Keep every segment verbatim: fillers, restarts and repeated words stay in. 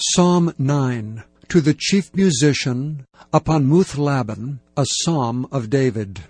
Psalm nine. To the chief musician, upon Muth-labben, a psalm of David.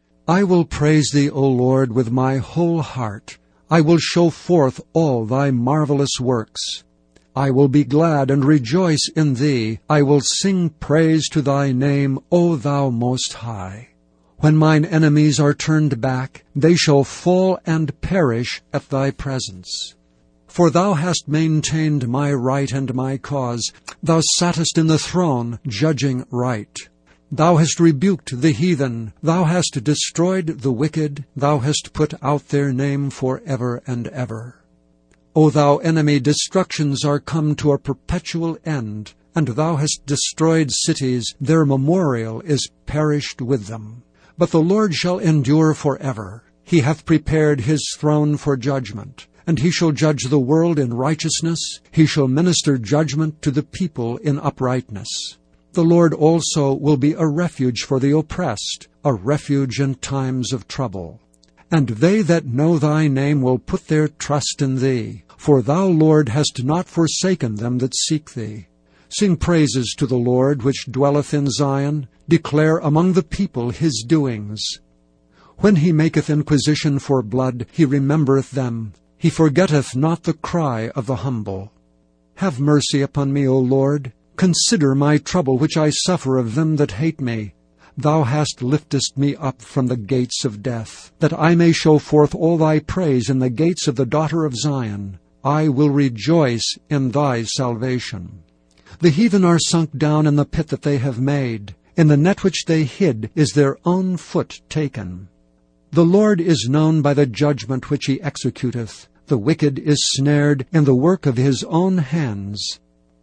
I will praise thee, O Lord, with my whole heart. I will show forth all thy marvelous works. I will be glad and rejoice in thee. I will sing praise to thy name, O thou Most High. When mine enemies are turned back, they shall fall and perish at thy presence. For thou hast maintained my right and my cause. Thou sattest in the throne, judging right. Thou hast rebuked the heathen. Thou hast destroyed the wicked. Thou hast put out their name for ever and ever. O thou enemy, destructions are come to a perpetual end, and thou hast destroyed cities. Their memorial is perished with them. But the Lord shall endure forever. He hath prepared his throne for judgment. And he shall judge the world in righteousness. He shall minister judgment to the people in uprightness. The Lord also will be a refuge for the oppressed, a refuge in times of trouble. And they that know thy name will put their trust in thee. For thou, Lord, hast not forsaken them that seek thee. Sing praises to the Lord, which dwelleth in Zion. Declare among the people his doings. When he maketh inquisition for blood, he remembereth them. He forgetteth not the cry of the humble. Have mercy upon me, O Lord. Consider my trouble which I suffer of them that hate me. Thou hast liftest me up from the gates of death, that I may show forth all thy praise in the gates of the daughter of Zion. I will rejoice in thy salvation. The heathen are sunk down in the pit that they have made. In the net which they hid is their own foot taken. The Lord is known by the judgment which he executeth. The wicked is snared in the work of his own hands.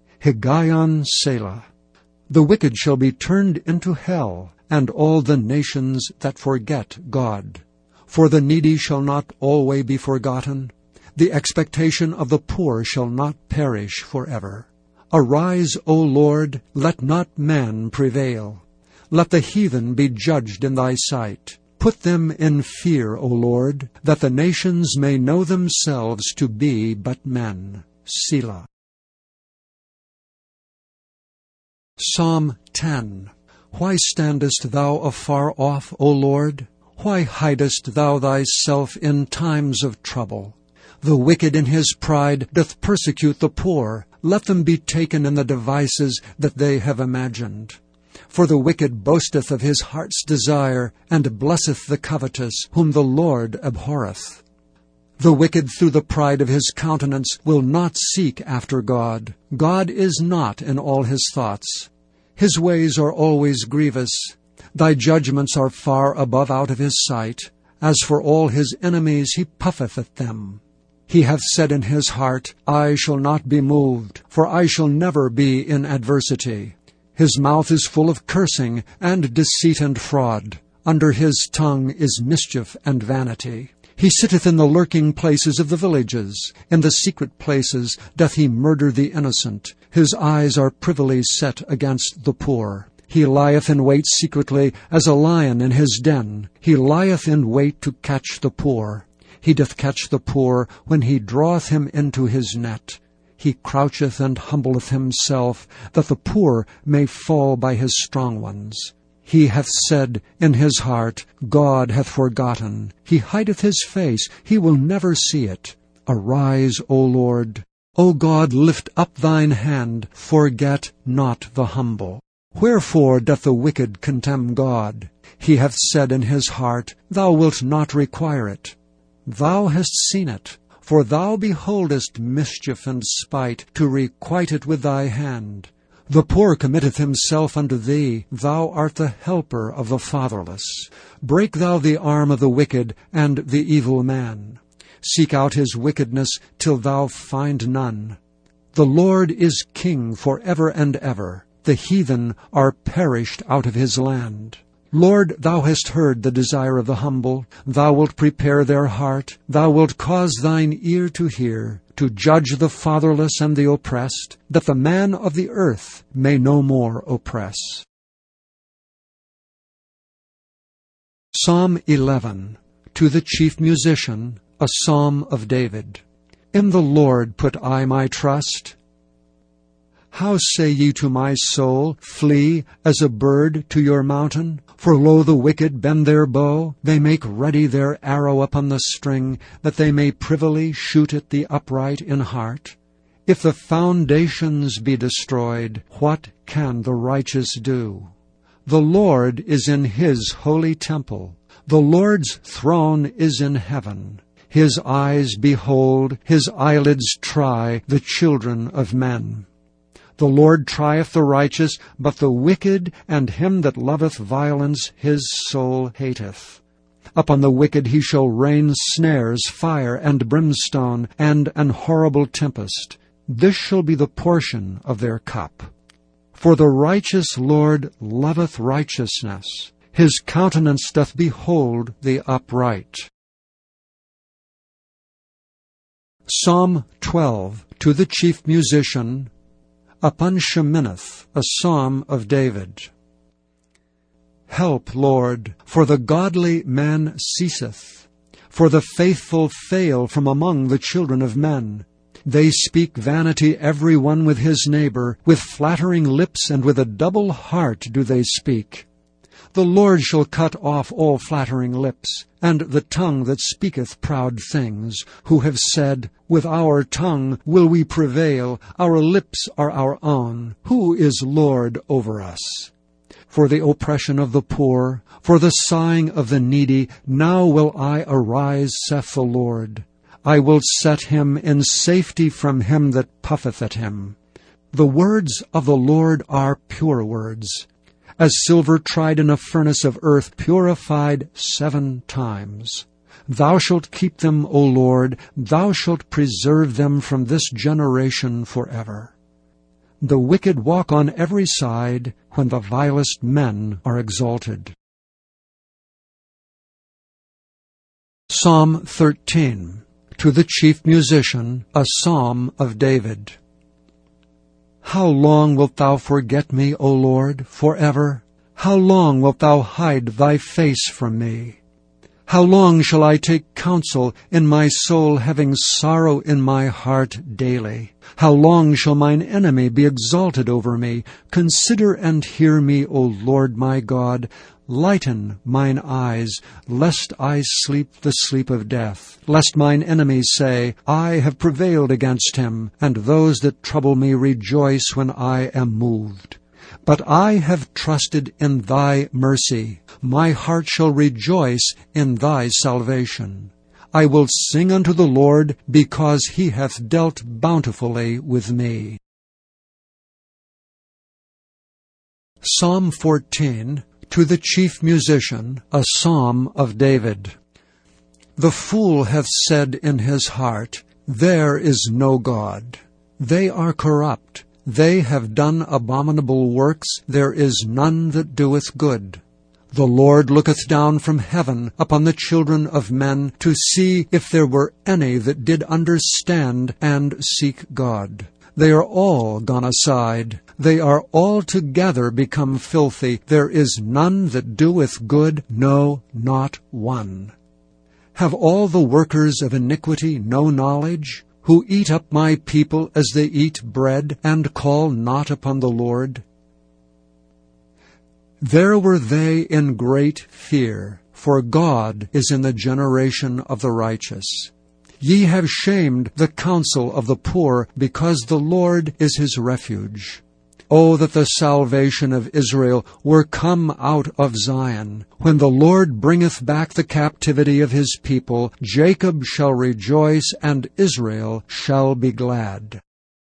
Higgaion Selah. The wicked shall be turned into hell, and all the nations that forget God. For the needy shall not always be forgotten. The expectation of the poor shall not perish forever. Arise, O Lord, let not man prevail. Let the heathen be judged in thy sight. Put them in fear, O Lord, that the nations may know themselves to be but men. Selah. Psalm ten. Why standest thou afar off, O Lord? Why hidest thou thyself in times of trouble? The wicked in his pride doth persecute the poor. Let them be taken in the devices that they have imagined. For the wicked boasteth of his heart's desire, and blesseth the covetous, whom the Lord abhorreth. The wicked through the pride of his countenance will not seek after God. God is not in all his thoughts. His ways are always grievous. Thy judgments are far above out of his sight. As for all his enemies, he puffeth at them. He hath said in his heart, I shall not be moved, for I shall never be in adversity. His mouth is full of cursing, and deceit and fraud. Under his tongue is mischief and vanity. He sitteth in the lurking places of the villages. In the secret places doth he murder the innocent. His eyes are privily set against the poor. He lieth in wait secretly, as a lion in his den. He lieth in wait to catch the poor. He doth catch the poor when he draweth him into his net. He croucheth and humbleth himself, that the poor may fall by his strong ones. He hath said in his heart, God hath forgotten. He hideth his face, he will never see it. Arise, O Lord. O God, lift up thine hand, forget not the humble. Wherefore doth the wicked contemn God? He hath said in his heart, Thou wilt not require it. Thou hast seen it. For thou beholdest mischief and spite, to requite it with thy hand. The poor committeth himself unto thee. Thou art the helper of the fatherless. Break thou the arm of the wicked and the evil man. Seek out his wickedness till thou find none. The Lord is king for ever and ever. The heathen are perished out of his land. Lord, thou hast heard the desire of the humble. Thou wilt prepare their heart. Thou wilt cause thine ear to hear, to judge the fatherless and the oppressed, that the man of the earth may no more oppress. Psalm eleven. To the chief musician, a psalm of David. In the Lord put I my trust. How say ye to my soul, Flee as a bird to your mountain? For lo, the wicked bend their bow, they make ready their arrow upon the string, that they may privily shoot at the upright in heart. If the foundations be destroyed, what can the righteous do? The Lord is in his holy temple. The Lord's throne is in heaven. His eyes behold, his eyelids try the children of men. The Lord trieth the righteous, but the wicked and him that loveth violence his soul hateth. Upon the wicked he shall rain snares, fire, and brimstone, and an horrible tempest. This shall be the portion of their cup. For the righteous Lord loveth righteousness. His countenance doth behold the upright. Psalm twelve, to the chief musician, upon Sheminith, a psalm of David. Help, Lord, for the godly man ceaseth, for the faithful fail from among the children of men. They speak vanity every one with his neighbor, with flattering lips and with a double heart do they speak. The Lord shall cut off all flattering lips, and the tongue that speaketh proud things, who have said, With our tongue will we prevail, our lips are our own. Who is Lord over us? For the oppression of the poor, for the sighing of the needy, now will I arise, saith the Lord. I will set him in safety from him that puffeth at him. The words of the Lord are pure words, as silver tried in a furnace of earth, purified seven times. Thou shalt keep them, O Lord, thou shalt preserve them from this generation forever. The wicked walk on every side, when the vilest men are exalted. Psalm thirteen, to the chief musician, a psalm of David. How long wilt thou forget me, O Lord, forever? How long wilt thou hide thy face from me? How long shall I take counsel in my soul, having sorrow in my heart daily? How long shall mine enemy be exalted over me? Consider and hear me, O Lord my God. Lighten mine eyes, lest I sleep the sleep of death, lest mine enemies say, I have prevailed against him, and those that trouble me rejoice when I am moved. But I have trusted in thy mercy. My heart shall rejoice in thy salvation. I will sing unto the Lord, because he hath dealt bountifully with me. Psalm fourteen, to the chief musician, a psalm of David. The fool hath said in his heart, There is no God. They are corrupt. They have done abominable works. There is none that doeth good. The Lord looketh down from heaven upon the children of men, to see if there were any that did understand and seek God. They are all gone aside. They are altogether become filthy. There is none that doeth good, no, not one. Have all the workers of iniquity no knowledge, who eat up my people as they eat bread, and call not upon the Lord? There were they in great fear, for God is in the generation of the righteous. Ye have shamed the counsel of the poor, because the Lord is his refuge. O that the salvation of Israel were come out of Zion! When the Lord bringeth back the captivity of his people, Jacob shall rejoice, and Israel shall be glad.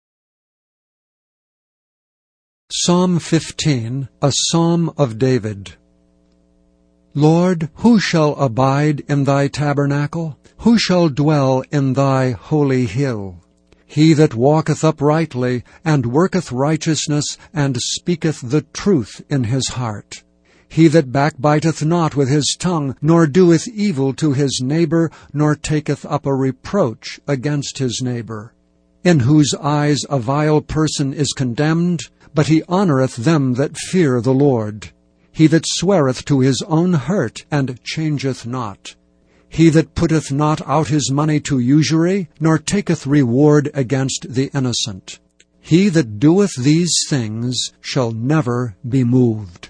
Psalm fifteen, a psalm of David. Lord, who shall abide in thy tabernacle? Who shall dwell in thy holy hill? He that walketh uprightly, and worketh righteousness, and speaketh the truth in his heart. He that backbiteth not with his tongue, nor doeth evil to his neighbor, nor taketh up a reproach against his neighbor. In whose eyes a vile person is condemned, but he honoureth them that fear the Lord. He that sweareth to his own hurt, and changeth not. He that putteth not out his money to usury, nor taketh reward against the innocent. He that doeth these things shall never be moved.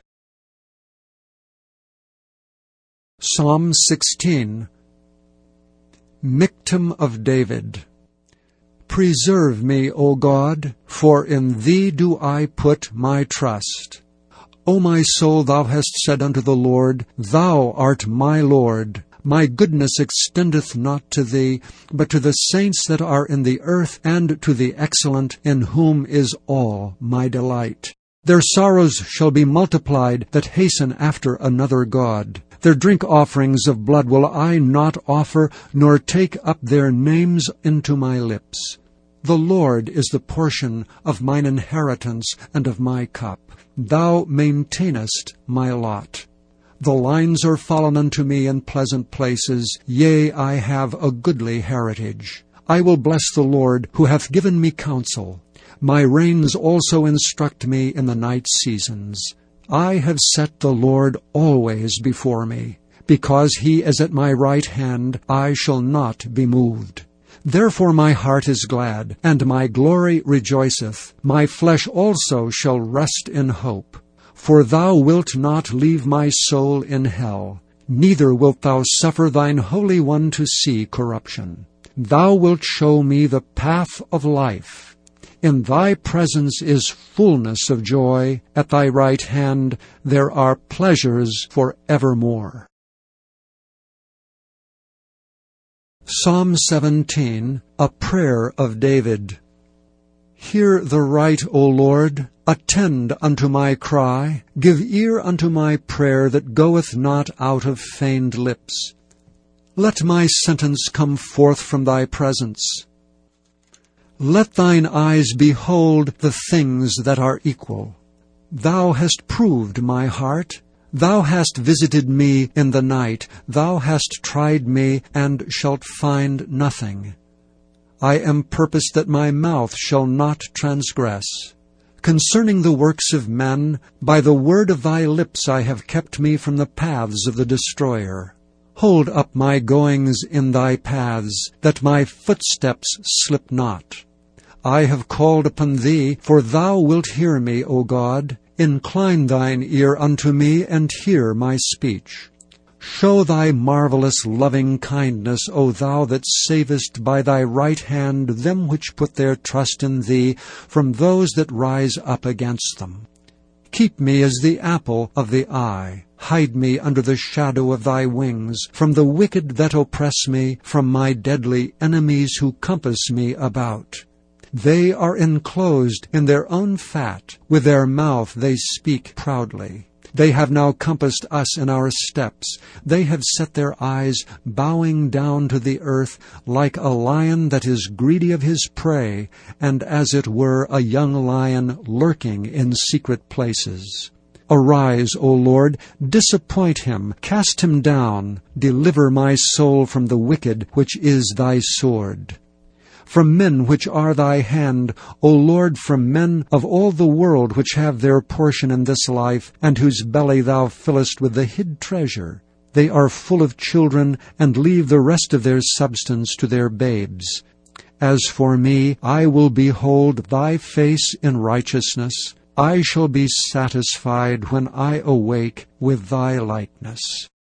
Psalm sixteen. Michtam of David. Preserve me, O God, for in Thee do I put my trust. O my soul, Thou hast said unto the Lord, Thou art my Lord. My goodness extendeth not to Thee, but to the saints that are in the earth, and to the excellent, in whom is all my delight. Their sorrows shall be multiplied that hasten after another God. Their drink offerings of blood will I not offer, nor take up their names into my lips. The Lord is the portion of mine inheritance and of my cup. Thou maintainest my lot. The lines are fallen unto me in pleasant places. Yea, I have a goodly heritage. I will bless the Lord, who hath given me counsel. My reins also instruct me in the night seasons. I have set the Lord always before me. Because he is at my right hand, I shall not be moved. Therefore my heart is glad, and my glory rejoiceth. My flesh also shall rest in hope. For thou wilt not leave my soul in hell, neither wilt thou suffer thine Holy One to see corruption. Thou wilt show me the path of life. In thy presence is fullness of joy. At thy right hand there are pleasures for evermore. Psalm seventeen, a prayer of David. Hear the right, O Lord. Attend unto my cry. Give ear unto my prayer that goeth not out of feigned lips. Let my sentence come forth from thy presence. Let thine eyes behold the things that are equal. Thou hast proved my heart. Thou hast visited me in the night. Thou hast tried me, and shalt find nothing. I am purposed that my mouth shall not transgress. Concerning the works of men, by the word of thy lips I have kept me from the paths of the destroyer. Hold up my goings in thy paths, that my footsteps slip not. I have called upon thee, for thou wilt hear me, O God. Incline thine ear unto me, and hear my speech. Show thy marvelous loving kindness, O thou that savest by thy right hand them which put their trust in thee from those that rise up against them. Keep me as the apple of the eye. Hide me under the shadow of thy wings, from the wicked that oppress me, from my deadly enemies who compass me about. They are enclosed in their own fat. With their mouth they speak proudly. They have now compassed us in our steps. They have set their eyes bowing down to the earth, like a lion that is greedy of his prey, and as it were a young lion lurking in secret places. Arise, O Lord, disappoint him, cast him down. Deliver my soul from the wicked, which is thy sword. From men which are thy hand, O Lord, from men of all the world which have their portion in this life, and whose belly thou fillest with the hid treasure. They are full of children, and leave the rest of their substance to their babes. As for me, I will behold thy face in righteousness. I shall be satisfied when I awake with thy likeness.